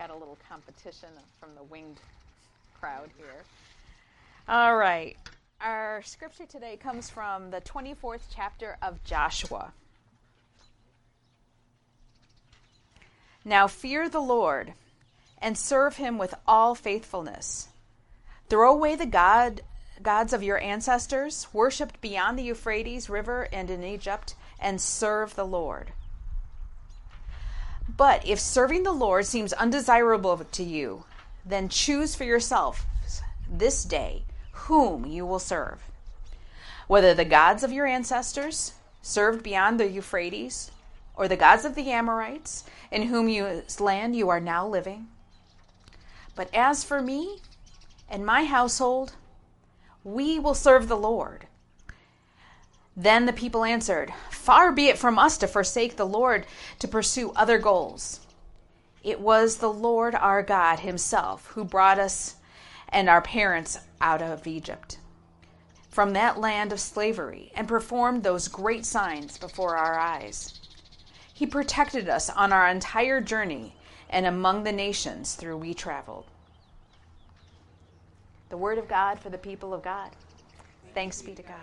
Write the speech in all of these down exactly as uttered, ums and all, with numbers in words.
got a little competition from the winged crowd here. All right. Our scripture today comes from the twenty-fourth chapter of Joshua. Now fear the Lord and serve him with all faithfulness. Throw away the god gods of your ancestors, worshipped beyond the Euphrates River and in Egypt, and serve the Lord. But if serving the Lord seems undesirable to you, then choose for yourself this day whom you will serve, whether the gods of your ancestors, served beyond the Euphrates, or the gods of the Amorites, in whose land you are now living. But as for me and my household, we will serve the Lord. Then the people answered, Far be it from us to forsake the Lord to pursue other goals. It was the Lord our God himself who brought us and our parents out of Egypt, from that land of slavery, and performed those great signs before our eyes. He protected us on our entire journey and among the nations through we traveled. The word of God for the people of God. Thanks be to God.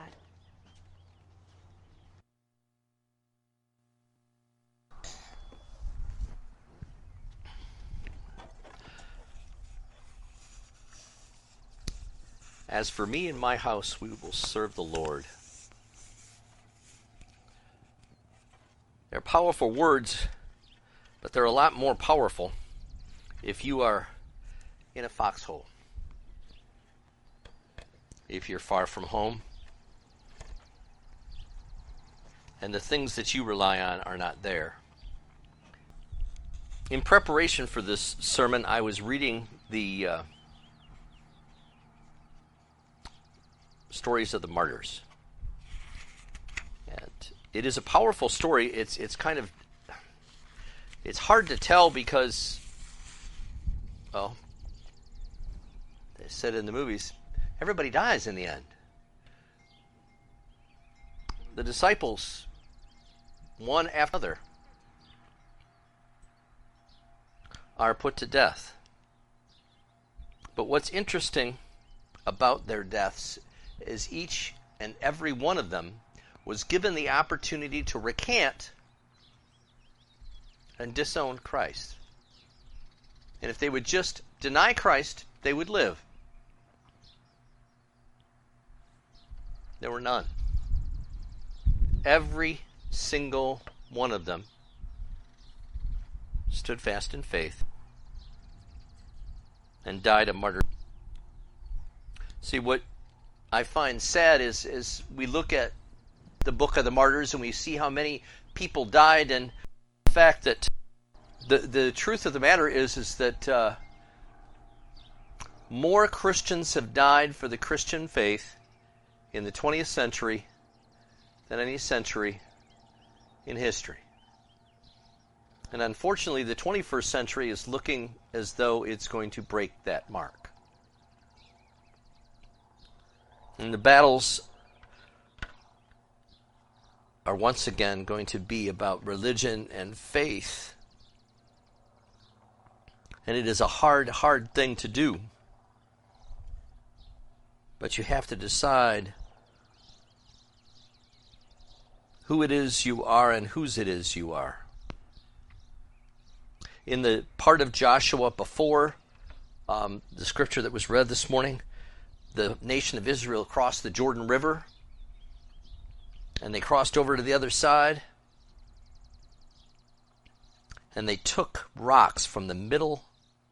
As for me and my house, we will serve the Lord. They're powerful words, but they're a lot more powerful if you are in a foxhole. If you're far from home, and the things that you rely on are not there. In preparation for this sermon, I was reading the uh, stories of the martyrs. And it is a powerful story. It's it's kind of it's hard to tell because, well, they said in the movies, everybody dies in the end. The disciples, one after another, are put to death. But what's interesting about their deaths is each and every one of them was given the opportunity to recant and disown Christ. And if they would just deny Christ, they would live. There were none. Every single one of them stood fast in faith and died a martyr. See, what I find sad is, is we look at the book of the martyrs and we see how many people died, and the fact that the the truth of the matter is is that uh, more Christians have died for the Christian faith in the twentieth century than any century in history. And unfortunately, the twenty-first century is looking as though it's going to break that mark. And the battles are once again going to be about religion and faith. And it is a hard, hard thing to do. But you have to decide who it is you are and whose it is you are. In the part of Joshua before um, the scripture that was read this morning, the nation of Israel crossed the Jordan River, and they crossed over to the other side, and they took rocks from the middle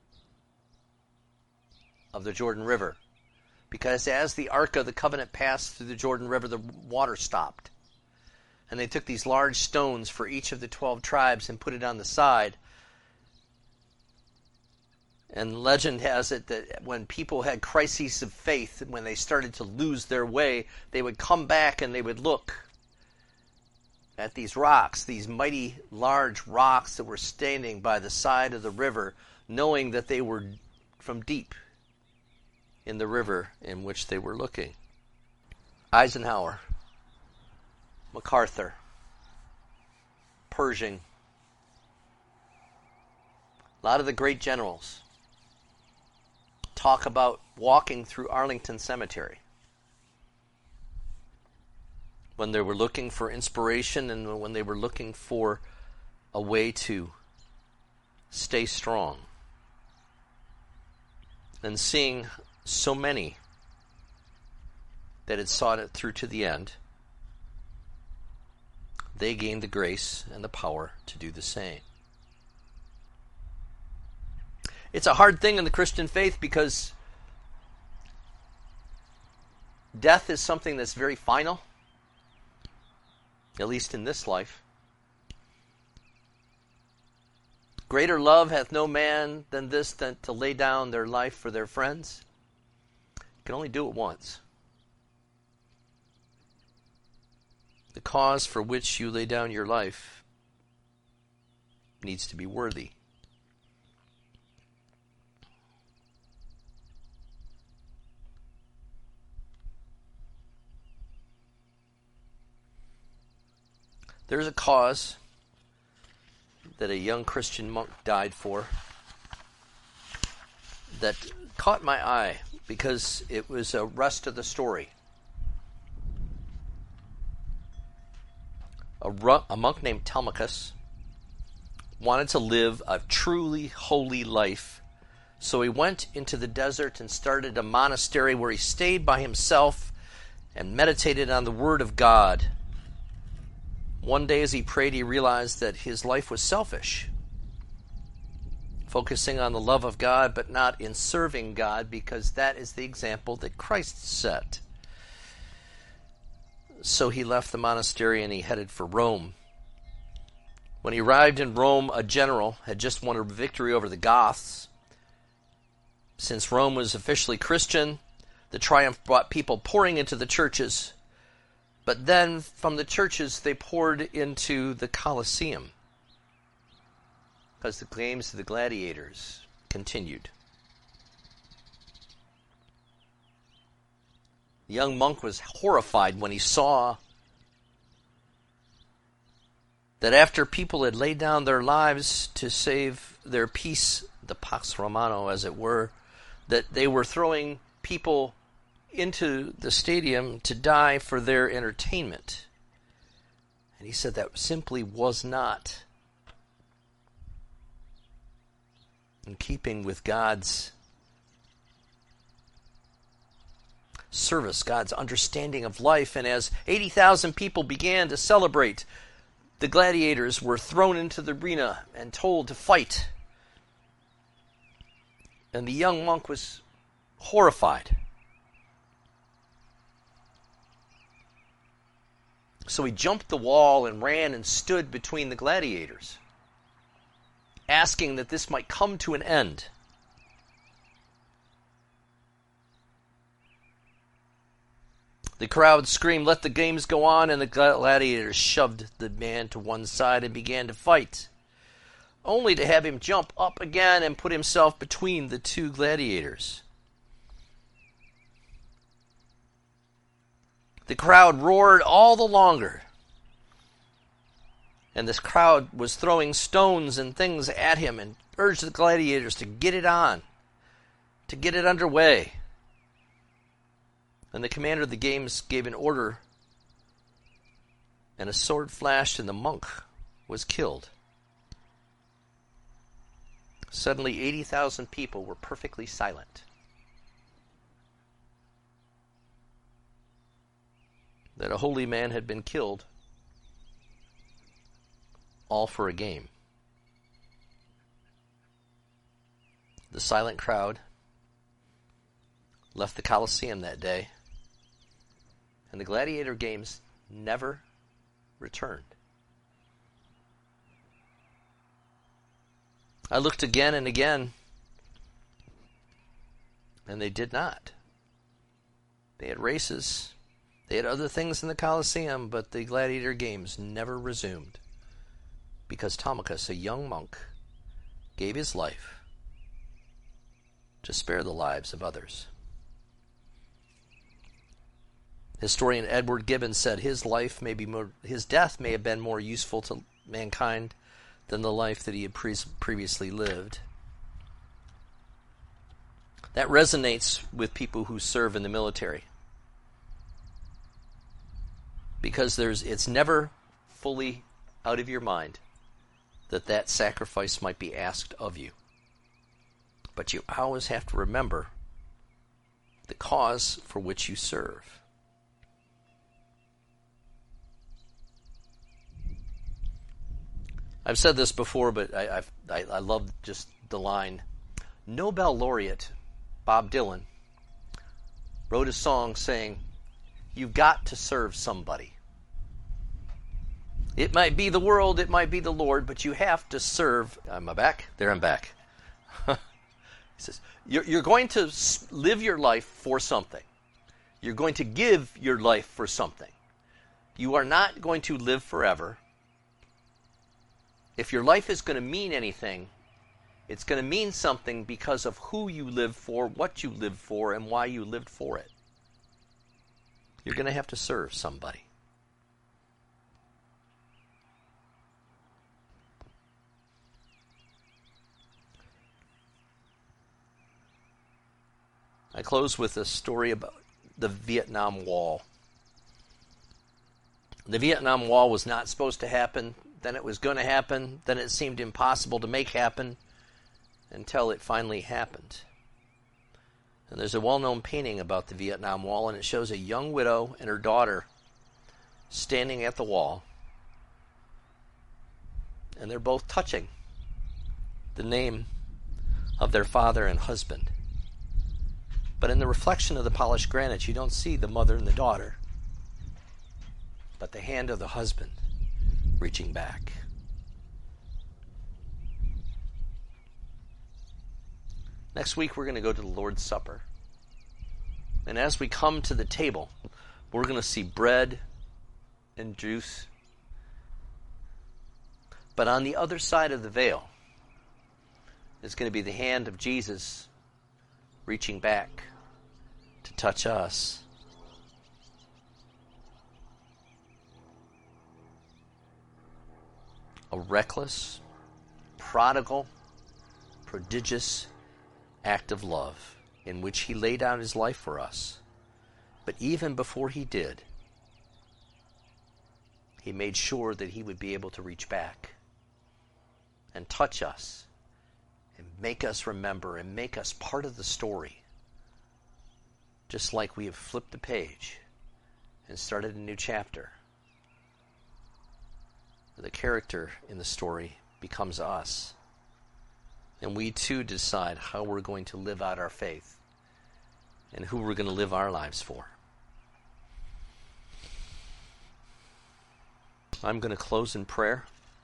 of the Jordan River, because as the Ark of the Covenant passed through the Jordan River, the water stopped. And they took these large stones for each of the twelve tribes and put it on the side. And legend has it that when people had crises of faith, when they started to lose their way, they would come back and they would look at these rocks, these mighty large rocks that were standing by the side of the river, knowing that they were from deep in the river in which they were looking. Eisenhower, MacArthur, Pershing, A lot of the great generals talk about walking through Arlington Cemetery when they were looking for inspiration and when they were looking for a way to stay strong. And seeing so many that had sought it through to the end, they gained the grace and the power to do the same. It's a hard thing in the Christian faith because death is something that's very final, at least in this life. Greater love hath no man than this, than to lay down their life for their friends. You can only do it once. The cause for which you lay down your life needs to be worthy. There's a cause that a young Christian monk died for that caught my eye because it was a rest of the story. A, ru- a monk named Telemachus wanted to live a truly holy life, so he went into the desert and started a monastery where he stayed by himself and meditated on the Word of God. One day as he prayed, he realized that his life was selfish, focusing on the love of God, but not in serving God, because that is the example that Christ set. So he left the monastery and he headed for Rome. When he arrived in Rome, a general had just won a victory over the Goths. Since Rome was officially Christian, the triumph brought people pouring into the churches. But then from the churches they poured into the Colosseum, because the games of the gladiators continued. The young monk was horrified when he saw that after people had laid down their lives to save their peace, the Pax Romana as it were, that they were throwing people into the stadium to die for their entertainment. And he said that simply was not in keeping with God's service, God's understanding of life. And as eighty thousand people began to celebrate, the gladiators were thrown into the arena and told to fight. And the young monk was horrified. So he jumped the wall and ran and stood between the gladiators, asking that this might come to an end. The crowd screamed, "Let the games go on," and the gladiators shoved the man to one side and began to fight, only to have him jump up again and put himself between the two gladiators. The crowd roared all the longer, and this crowd was throwing stones and things at him and urged the gladiators to get it on, to get it underway. And the commander of the games gave an order, and a sword flashed, and the monk was killed. Suddenly, eighty thousand people were perfectly silent. That a holy man had been killed, all for a game. The silent crowd left the Colosseum that day, and the gladiator games never returned. I looked again and again, and they did not. They had races. They had other things in the Colosseum, but the gladiator games never resumed, because Telemachus, a young monk, gave his life to spare the lives of others. Historian Edward Gibbon said his life may be more, his death may have been more useful to mankind than the life that he had pre- previously lived. That resonates with people who serve in the military. Because there's it's never fully out of your mind that that sacrifice might be asked of you. But you always have to remember the cause for which you serve. I've said this before, but I, I've, I, I love just the line. Nobel laureate Bob Dylan wrote a song saying, "You've got to serve somebody. It might be the world, it might be the Lord, but you have to serve." Am I back? There, I'm back. He says, you're, you're going to live your life for something. You're going to give your life for something. You are not going to live forever. If your life is going to mean anything, it's going to mean something because of who you live for, what you live for, and why you lived for it. You're going to have to serve somebody. I close with a story about the Vietnam Wall. The Vietnam Wall was not supposed to happen. Then it was going to happen. Then it seemed impossible to make happen until it finally happened. And there's a well-known painting about the Vietnam Wall, and it shows a young widow and her daughter standing at the wall. And they're both touching the name of their father and husband. But in the reflection of the polished granite, you don't see the mother and the daughter, but the hand of the husband reaching back. Next week, we're going to go to the Lord's Supper. And as we come to the table, we're going to see bread and juice. But on the other side of the veil is going to be the hand of Jesus reaching back to touch us. A reckless, prodigal, prodigious act of love in which he laid down his life for us. But even before he did, he made sure that he would be able to reach back and touch us and make us remember and make us part of the story. Just like we have flipped the page and started a new chapter. The character in the story becomes us. And we too decide how we're going to live out our faith and who we're going to live our lives for. I'm going to close in prayer.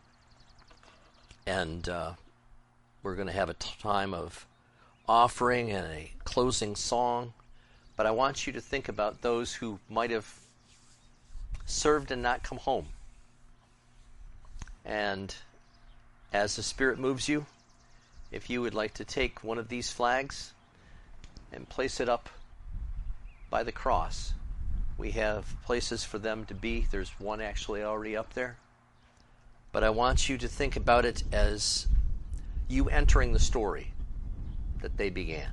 And uh, we're going to have a time of offering and a closing song. But I want you to think about those who might have served and not come home. And as the Spirit moves you, if you would like to take one of these flags and place it up by the cross, we have places for them to be. There's one actually already up there. But I want you to think about it as you entering the story that they began.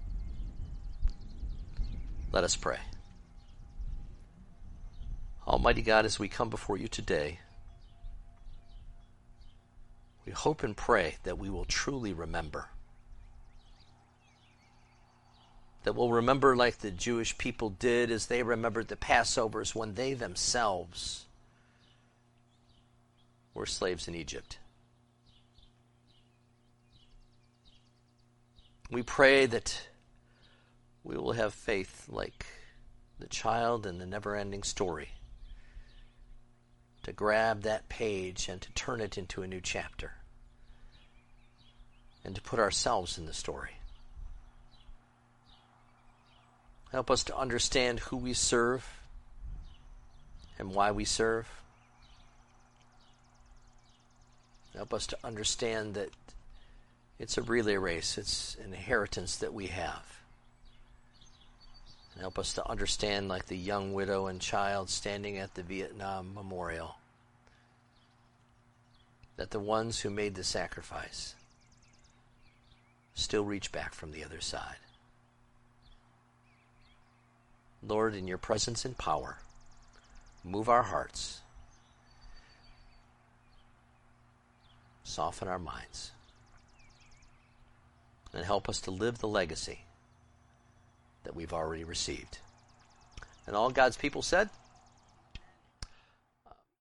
Let us pray. Almighty God, as we come before you today, we hope and pray that we will truly remember. That we'll remember like the Jewish people did as they remembered the Passovers when they themselves were slaves in Egypt. We pray that we will have faith like the child in the never-ending story, to grab that page and to turn it into a new chapter, and to put ourselves in the story. Help us to understand who we serve and why we serve. Help us to understand that it's a relay race. It's an inheritance that we have. And help us to understand, like the young widow and child standing at the Vietnam Memorial, that the ones who made the sacrifice still reach back from the other side. Lord, in your presence and power, move our hearts, soften our minds, and help us to live the legacy that we've already received. And all God's people said,